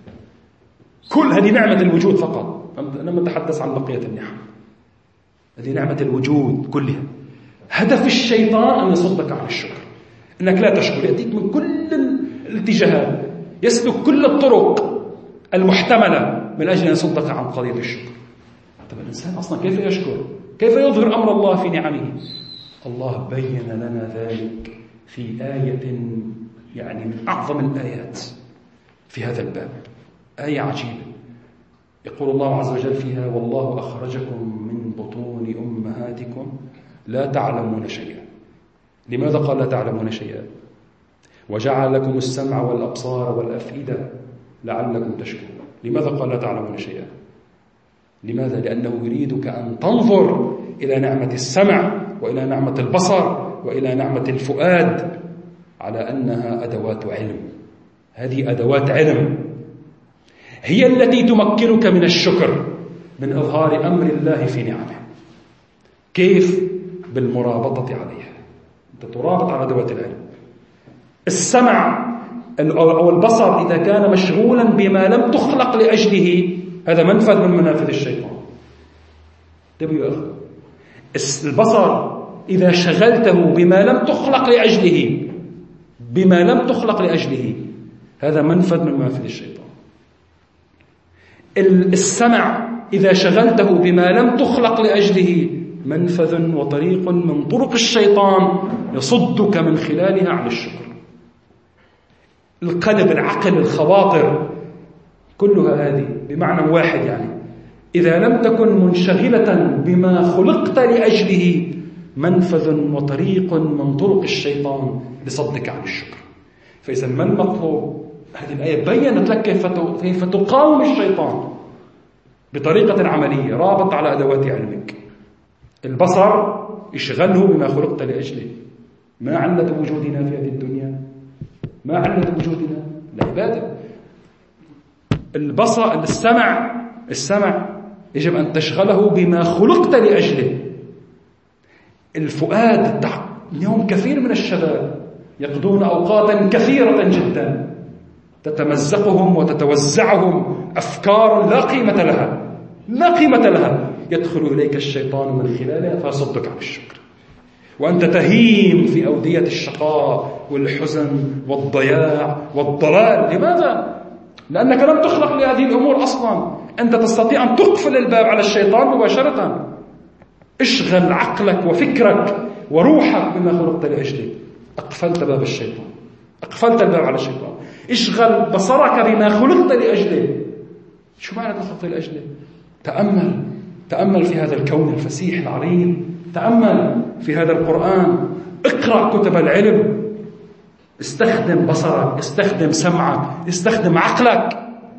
كل هذه نعمة الوجود فقط، لما نتحدث عن بقية النعم. هذه نعمة الوجود كلها. هدف الشيطان أن يصدك عن الشكر، أنك لا تشكر، يأتيك من كل الاتجاهات، يسلك كل الطرق المحتملة من أجل أن يصدك عن قضية الشكر. طب الإنسان أصلا كيف يشكر؟ كيف يظهر أمر الله في نعمه؟ الله بين لنا ذلك في آية يعني من أعظم الآيات في هذا الباب، آية عجيبة. يقول الله عز وجل فيها: والله أخرجكم من بطون أمهاتكم لا تعلمون شيئا. لماذا قال لا تعلمون شيئا؟ وجعل لكم السمع والأبصار والأفئدة لعلكم تشكرون. لماذا قال لا تعلمون شيئا؟ لماذا؟ لأنه يريدك أن تنظر إلى نعمة السمع وإلى نعمة البصر وإلى نعمة الفؤاد على أنها أدوات علم. هذه أدوات علم هي التي تمكنك من الشكر، من إظهار أمر الله في نعمه. كيف؟ بالمرابطة عليها. أنت ترابط على أدوات العلم. السمع أو البصر إذا كان مشغولا بما لم تخلق لأجله، هذا منفذ من منافذ الشيطان. انتبهوا يا أخوة، البصر إذا شغلته بما لم تخلق لأجله هذا منفذ من منافذ الشيطان. السمع إذا شغلته بما لم تخلق لأجله منفذ وطريق من طرق الشيطان يصدك من خلالها عن الشكر. القلب، العقل، الخواطر، كلها هذه بمعنى واحد. يعني إذا لم تكن منشغلة بما خلقت لأجله منفذ وطريق من طرق الشيطان لصدك عن الشكر. فإذا ما المطلوب؟ هذه الآية بيّنت لك كيف تقاوم الشيطان بطريقة عملية. رابط على أدوات علمك. البصر اشغله بما خلقت لأجله. ما علة وجودنا في هذه الدنيا؟ ما علة وجودنا؟ العبادة. البصر، السمع يجب أن تشغله بما خلقت لأجله. الفؤاد، اليوم كثير من الشباب يقضون أوقاتا كثيرة جدا تتمزقهم وتتوزعهم أفكار لا قيمة لها يدخل إليك الشيطان من خلالها فيصدك عن الشكر، وأنت تهيم في أودية الشقاء والحزن والضياع والضلال. لماذا؟ لأنك لم تخلق لهذه الأمور أصلا. أنت تستطيع أن تقفل الباب على الشيطان مباشرة. اشغل عقلك وفكرك وروحك بما خلقت لأجله، أقفلت باب الشيطان، أقفلت الباب على الشيطان. اشغل بصرك بما خلقت لأجله. شو معنى خلقت لأجله؟ تأمل في هذا الكون الفسيح العريض، تأمل في هذا القرآن، اقرأ كتب العلم، استخدم بصرك، استخدم سمعك، استخدم عقلك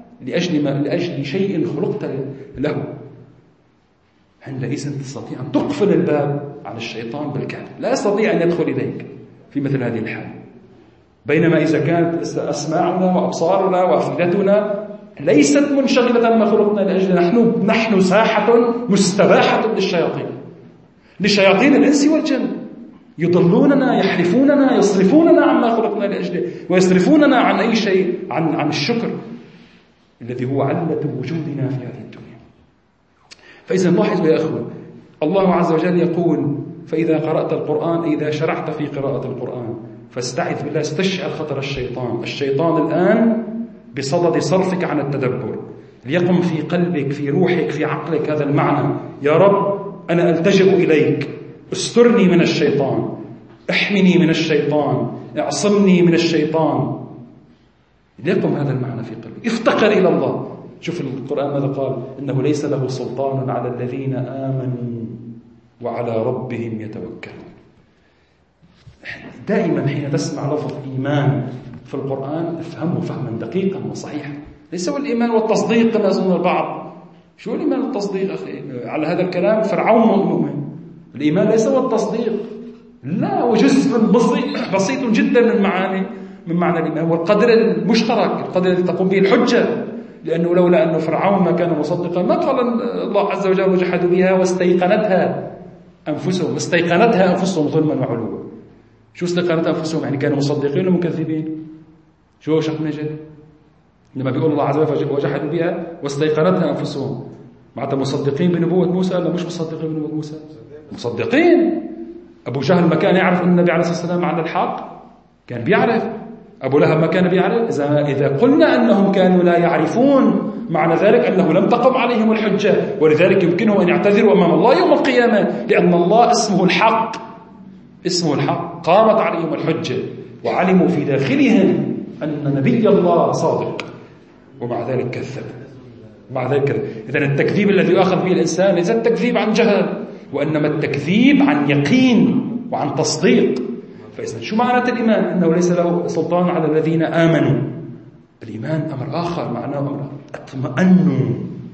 لأجل شيء خلقت له. عندئذ تستطيع أن تقفل الباب على الشيطان بالكامل، لا يستطيع أن يدخل إليك في مثل هذه الحال. بينما إذا كانت أسماعنا وأبصارنا وأفئدتنا ليست منشغلة ما خلقنا لأجل، نحن ساحة مستباحة لشياطين الإنس والجن، يضلوننا، يحرفوننا، يصرفوننا عما خلقنا لأجله، ويصرفوننا عن أي شيء، عن الشكر الذي هو علة وجودنا في هذه الدنيا. فإذا لاحظوا يا أخوة، الله عز وجل يقول: فإذا قرأت القرآن، إذا شرعت في قراءة القرآن فاستعذ بالله، استشعر خطر الشيطان الآن بصدد صرفك عن التدبر، ليقم في قلبك، في روحك، في عقلك هذا المعنى: يا رب أنا ألتجئ إليك، استرني من الشيطان، احمني من الشيطان، اعصمني من الشيطان. ليقم هذا المعنى في قلبك، افتقر إلى الله. شوف القرآن ماذا قال: إنه ليس له سلطان على الذين آمنوا وعلى ربهم يتوكلون. دائما حين تسمع لفظ إيمان في القرآن افهمه فهما دقيقا وصحيحا. ليس هو الإيمان والتصديق كما يظن البعض. شو الإيمان والتصديق أخي؟ على هذا الكلام فرعون مؤمن. الإيمان ليس هو التصديق، لا، هو جزء بسيط جدا من معنى الإيمان، والقدر المشترك، القدر الذي تقوم به الحجة. لأنه لولا أن فرعون ما كان مصدقا ما قال الله عز وجل: وجحدوا بها واستيقنتها أنفسهم ظلما وعلوا. شو استيقنتها أنفسهم؟ يعني كانوا مصدقين ولا مكذبين؟ شو شق نجد لما بيقول الله عز وجل: وجحدوا بها واستيقنتها أنفسهم، معناتها مصدقين بنبوة موسى ولا مش مصدقين بنبوة موسى؟ مصدقين. أبو جهل ما كان يعرف أن النبي عليه الصلاة والسلام على الحق؟ كان بيعرف. أبو لهب ما كان بيعرف؟ إذا قلنا أنهم كانوا لا يعرفون، معنى ذلك أنه لم تقم عليهم الحجة، ولذلك يمكنهم أن يعتذروا أمام الله يوم القيامة، لأن الله اسمه الحق، قامت عليهم الحجة وعلموا في داخلهم أن نبي الله صادق، ومع ذلك كذب. إذن التكذيب الذي يؤخذ به الإنسان ليس التكذيب عن جهل، وإنما التكذيب عن يقين وعن تصديق. فإذن شو معنى الإيمان؟ أنه ليس له سلطان على الذين آمنوا. الإيمان أمر آخر، معناه أمر اطمأنوا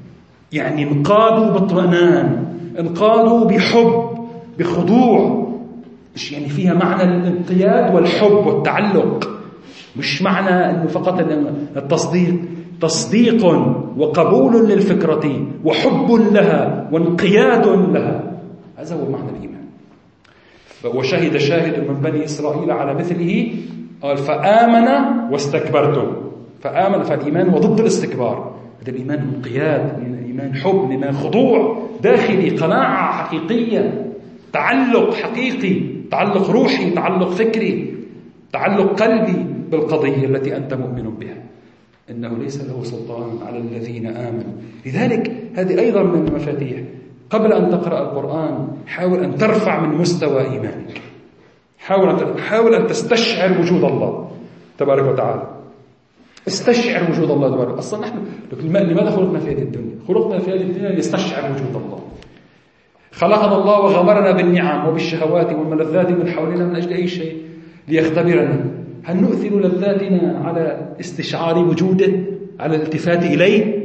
يعني انقادوا باطمئنان، انقادوا بحب، بخضوع. مش يعني فيها معنى الانقياد والحب والتعلق، مش معنى أنه فقط التصديق، تصديق وقبول للفكرة وحب لها وانقياد لها. هذا هو معنى الإيمان. وشهد شاهد من بني إسرائيل على مثله، قال فآمن واستكبرتم. فآمن، فالإيمان وضد الاستكبار. هذا الإيمان انقياد، إيمان حب، إيمان خضوع داخلي، قناعة حقيقية، تعلق حقيقي، تعلق روحي، تعلق فكري، تعلق قلبي بالقضية التي أنت مؤمن بها. إنه ليس له سلطان على الذين آمنوا. لذلك هذه أيضا من المفاتيح. قبل أن تقرأ القرآن حاول أن ترفع من مستوى إيمانك، حاول أن تستشعر وجود الله تبارك وتعالى. استشعر وجود الله تبارك. أصلا نحن لماذا خلقنا في هذه الدنيا؟ خلقنا في هذه الدنيا لنستشعر وجود الله. خلقنا الله وغمرنا بالنعم وبالشهوات والملذات من حولنا من أجل أي شيء؟ ليختبرنا هل نؤثر لذاتنا على استشعار وجوده، على الالتفات إليه،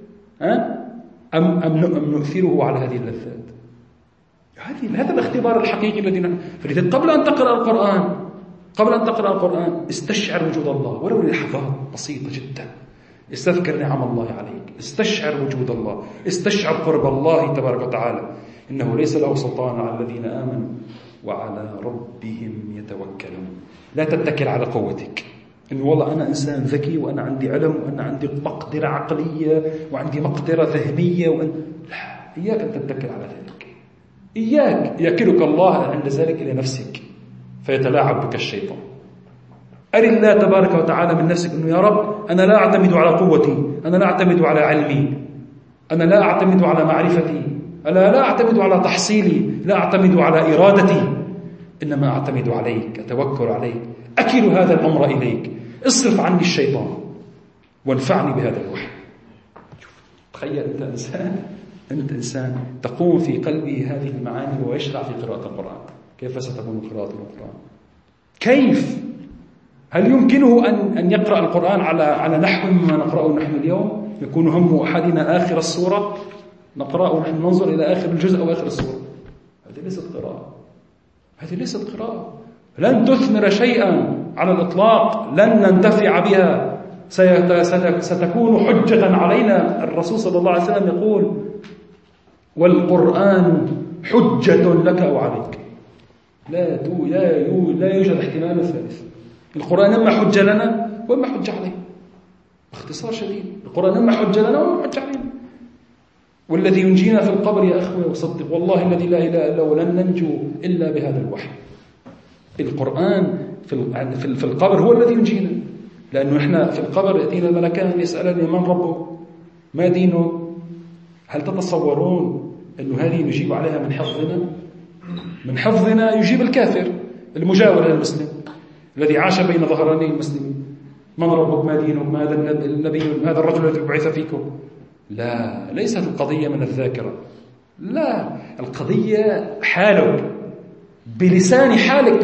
أم نؤثره على هذه اللذات؟ هذا الاختبار الحقيقي الذي فلذلك قبل أن تقرأ القرآن استشعر وجود الله ولو للحظات بسيطة جدا. استذكر نعم الله عليك، استشعر وجود الله، استشعر قرب الله تبارك وتعالى. إنه ليس له سلطان على الذين آمنوا وعلى ربهم يتوكلون. لا تتكل على قوتك، إنه والله أنا إنسان ذكي وأنا عندي علم وأنا عندي مقدرة عقلية وعندي مقدرة ذهنية لا، إياك أن تتكل على ذلك. إياك يأكلك الله عند ذلك إلى نفسك فيتلاعب بك الشيطان. أري الله تبارك وتعالى من نفسك إنه يا رب أنا لا أعتمد على قوتي، أنا لا أعتمد على علمي، أنا لا أعتمد على معرفتي، أنا لا أعتمد على تحصيلي، لا أعتمد على إرادتي، إنما أعتمد عليك، أتوكل عليك، أكل هذا الأمر إليك، اصرف عني الشيطان وانفعني بهذا الوحي. تخيل أنت إنسان تقوم في قلبه هذه المعاني ويشرع في قراءة القرآن. كيف ستكون قراءة القرآن؟ كيف؟ هل يمكنه أن يقرأ القرآن على نحو ما نقرأه نحن اليوم؟ يكون هم أحدنا آخر السورة نقرأ ونحن ننظر إلى آخر الجزء أو آخر السورة. هذه ليست قراءة. لن تثمر شيئا على الإطلاق، لن ننتفع بها، ستكون حجة علينا. الرسول صلى الله عليه وسلم يقول والقرآن حجة لك أو عليك. لا يوجد احتمال ثالث. القرآن إما حجة لنا وإما حجة علينا. باختصار شديد القرآن إما حجة لنا وإما حجة علينا. والذي ينجينا في القبر يا أخوة وصدق والله الذي لا إله إلا هو لن ننجو إلا بهذا الوحي. القرآن في القبر هو الذي ينجينا، لأنه إحنا في القبر يأتينا الملكان يسألني من ربه ما دينه. هل تتصورون أنه هذه نجيب عليها من حفظنا يجيب الكافر المجاور للمسلم الذي عاش بين ظهراني المسلمين. من ربك ما دينك ما هذا النبي هذا الرجل الذي بعث فيكم. لا، ليست القضية من الذاكرة، لا، القضية حالك، بلسان حالك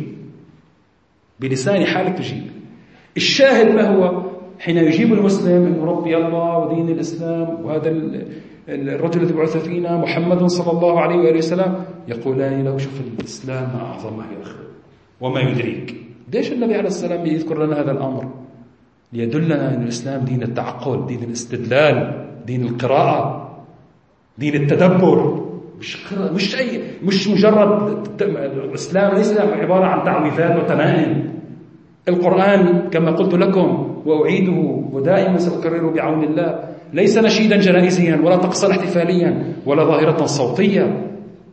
تجيب. الشاهد ما هو؟ حين يجيب المسلم أن ربي الله ودين الإسلام وهذا الرجل الذي بعث فينا محمد صلى الله عليه وآله وسلم، يقولان له شوف الإسلام ما أعظمه يا أخي وما يدريك. ليش النبي عليه السلام يذكر لنا هذا الأمر؟ ليدلنا أن الإسلام دين التعقل، دين الاستدلال، دين القراءة، دين التدبر، مش مجرد. الإسلام ليس عبارة عن تعويذات وتمائم. القرآن كما قلت لكم وأعيده ودائما سأكرره بعون الله ليس نشيدا جنائزيا ولا طقسا احتفاليا ولا ظاهرة صوتية.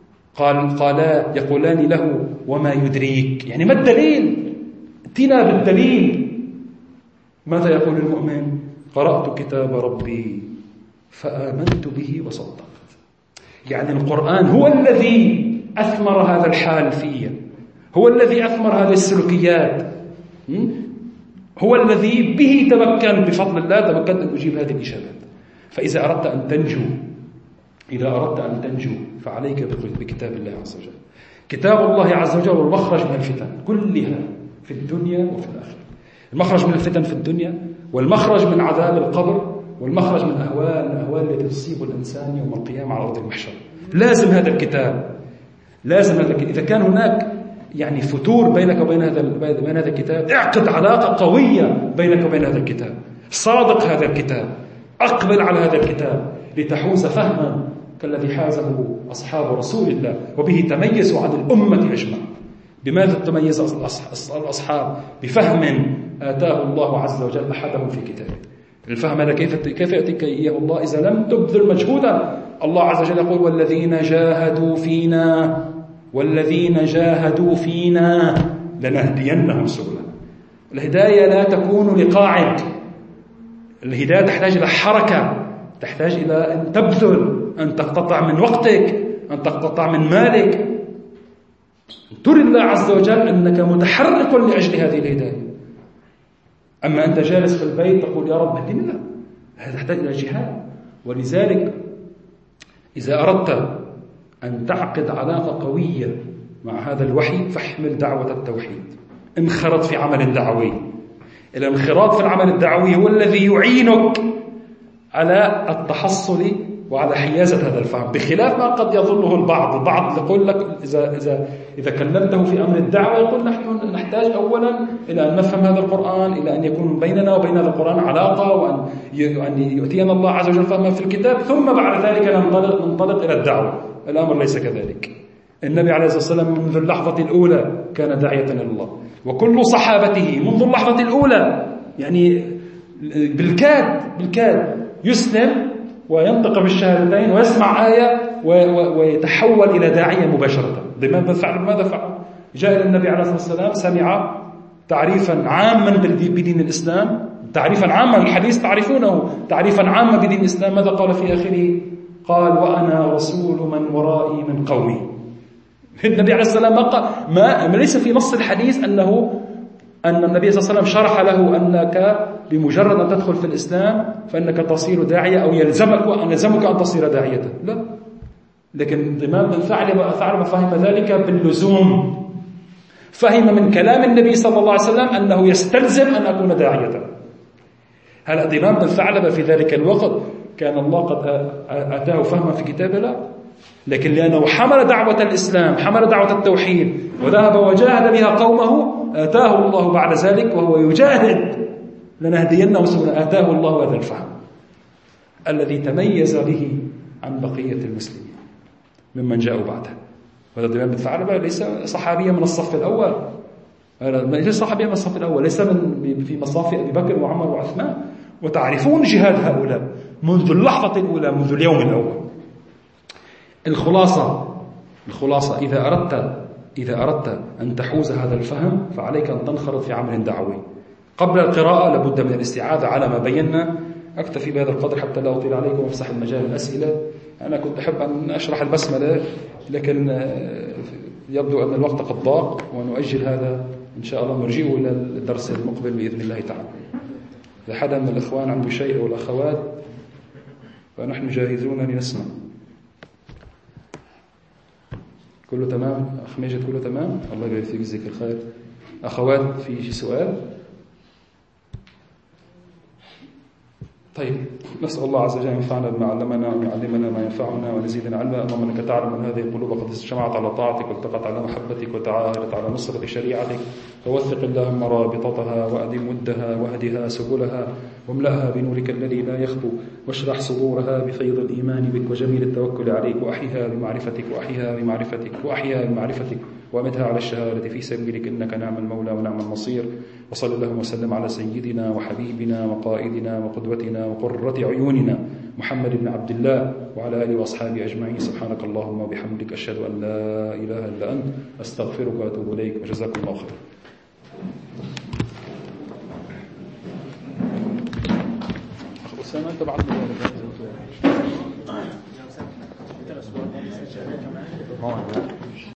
يقولان له وما يدريك، يعني ما الدليل؟ ائتنا بالدليل. ماذا يقول المؤمن؟ قرأت كتاب ربي فآمنت به وصدقت. يعني القرآن هو الذي أثمر هذا الحال فيه، هو الذي أثمر هذه السلوكيات، هو الذي به تمكن بفضل الله تمكنت أن أجيب هذه الإجابات. فإذا أردت أن تنجو فعليك بكتاب الله عز وجل. كتاب الله عز وجل هو المخرج من الفتن كلها في الدنيا وفي الآخرة. المخرج من الفتن في الدنيا، والمخرج من عذاب القبر، والمخرج من الأهوال التي تصيب الإنسان يوم القيامة على أرض المحشر. لازم هذا الكتاب، إذا كان هناك يعني فتور بينك وبين هذا الكتاب، اعقد علاقة قوية بينك وبين هذا الكتاب، صادق هذا الكتاب، أقبل على هذا الكتاب لتحوز فهما كالذي حازه أصحاب رسول الله، وبه تميزوا عن الأمة أجمع. بماذا تميز الأصحاب؟ بفهم آتاه الله عز وجل أحدهم في كتابه. الفهم هذا كيف يأتيك إياه الله إذا لم تبذل مجهودا؟ الله عز وجل يقول والذين جاهدوا فينا لنهدينهم سبلنا. الهداية لا تكون لقاعد، الهداية تحتاج إلى حركة، تحتاج إلى أن تبذل، أن تقتطع من وقتك، أن تقتطع من مالك، ترى الله عز وجل أنك متحرك لأجل هذه الهداية. أما أنت جالس في البيت تقول يا رب اهدني، لا، هذا يحتاج إلى جهاد. ولذلك إذا أردت أن تعقد علاقة قوية مع هذا الوحي فاحمل دعوة التوحيد، انخرط في عمل دعوي. الانخراط في العمل الدعوي هو الذي يعينك على التحصل وعلى حيازة هذا الفهم، بخلاف ما قد يظنه البعض يقول لك إذا كلمته في أمر الدعوة يقول نحن نحتاج أولا إلى أن نفهم هذا القرآن، إلى أن يكون بيننا وبين هذا القرآن علاقة، وأن يؤتينا الله عز وجل فهما في الكتاب، ثم بعد ذلك ننطلق إلى الدعوة. الأمر ليس كذلك. النبي عليه الصلاة والسلام منذ اللحظة الأولى كان داعية إلى الله، وكل صحابته منذ اللحظة الأولى يعني بالكاد يسلم وينطق بالشهادتين ويسمع آية ويتحول إلى داعية مباشرة. ماذا فعل؟ جاء إلى النبي عليه الصلاة والسلام، سمع تعريفا عاما بدين الإسلام، تعريفا عاما، الحديث تعرفونه، تعريفا عاما بدين الإسلام. ماذا قال في آخره؟ قال وأنا رسول من ورائي من قومي. النبي عليه الصلاة والسلام ما ليس في نص الحديث أن النبي صلى الله عليه وسلم شرح له أنك بمجرد أن تدخل في الإسلام فإنك تصير داعية أو يلزمك أن تصير داعية، لا. لكن ضمام بن ثعلبة فهم ذلك باللزوم، فهم من كلام النبي صلى الله عليه وسلم أنه يستلزم أن أكون داعية. هل ضمام بن ثعلبة في ذلك الوقت كان الله قد أتاه فهما في كتابه؟ لا، لكن لأنه حمل دعوة الإسلام، حمل دعوة التوحيد، وذهب وجاهد بها قومه، آتاه الله بعد ذلك وهو يجاهد لنهدينهم سبلنا، آتاه الله هذا الفهم الذي تميز به عن بقية المسلمين ممن جاءوا بعده. وهذا ضمام بن ثعلبة ليس صحابيا من الصف الأول، ليس صحابيا من الصف الأول، ليس في مصاف أبي بكر وعمر وعثمان. وتعرفون جهاد هؤلاء منذ اللحظة الأولى، منذ اليوم الأول. الخلاصة إذا أردت أن تحوز هذا الفهم فعليك أن تنخرط في عمل دعوي. قبل القراءة لابد من الاستعاذة على ما بينا. أكتفي بهذا القدر حتى لا أطيل عليكم وأفسح المجال للأسئلة. أنا كنت أحب أن أشرح البسملة لكن يبدو أن الوقت قد ضاق، ونؤجل هذا إن شاء الله، نرجئه إلى الدرس المقبل بإذن الله تعالى. إذا حدا من الإخوان عنده شيء أو الأخوات فنحن جاهزون لنسمع. كله تمام؟ أخ ماجد كله تمام؟ الله يبارك فيك، جزاك الخير. أخوات في سؤال؟ طيب، نسأل الله عز وجل أن ينفعنا بما علمنا وأن يعلمنا ما ينفعنا ويزيدنا علما. اللهم إنك تعلم أن هذه القلوب قد اجتمعت على طاعتك والتقت على محبتك وتعاهدت على نصرة شريعتك، فوثق اللهم رابطتها وأدم ودها واهدها سبلها واملأها بنورك الذي لا يخبو، واشرح صدورها بفيض الإيمان بك وجميل التوكل عليك، وأحيها بمعرفتك وأحيها بمعرفتك وأمتها على الشهادة في سبيلك، إنك نعم المولى ونعم النصير. وصلى اللهم وسلم على سيدنا وحبيبنا وقائدنا وقدوتنا وقرة عيوننا محمد بن عبد الله وعلى آله وأصحابه أجمعين. سبحانك اللهم وبحمدك، أشهد أن لا إله إلا أنت، أستغفرك وأتوب إليك، وجزاكم الله خير. أسامة أنت بعد